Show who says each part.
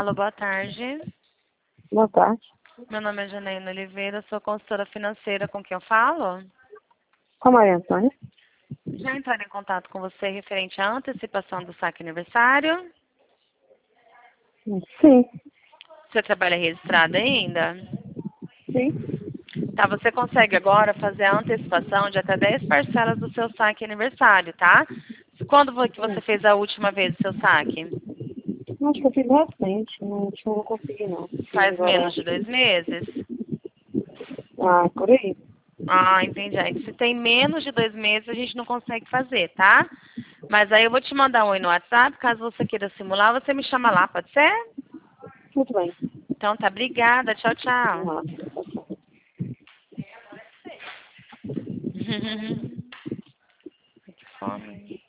Speaker 1: Alô, boa tarde.
Speaker 2: Boa tarde.
Speaker 1: Meu nome é Janaína Oliveira, sou consultora financeira. Com quem eu falo?
Speaker 2: Com a Maria Antônia?
Speaker 1: Já entraram em contato com você referente à antecipação do saque aniversário?
Speaker 2: Sim.
Speaker 1: Você trabalha registrado ainda?
Speaker 2: Sim.
Speaker 1: Tá, você consegue agora fazer a antecipação de até 10 parcelas do seu saque aniversário, tá? Quando foi que você fez a última vez o seu saque?
Speaker 2: Acho que eu fiz recente, no último não consegui não. Fiz
Speaker 1: Faz
Speaker 2: agora.
Speaker 1: menos de 2 meses?
Speaker 2: Ah, por aí.
Speaker 1: Ah, entendi. Aí, se tem menos de 2 meses, a gente não consegue fazer, tá? Mas aí eu vou te mandar um oi no WhatsApp, caso você queira simular, você me chama lá, pode ser?
Speaker 2: Muito bem.
Speaker 1: Então tá, obrigada. Tchau, tchau.
Speaker 2: Ah,
Speaker 1: Que fome.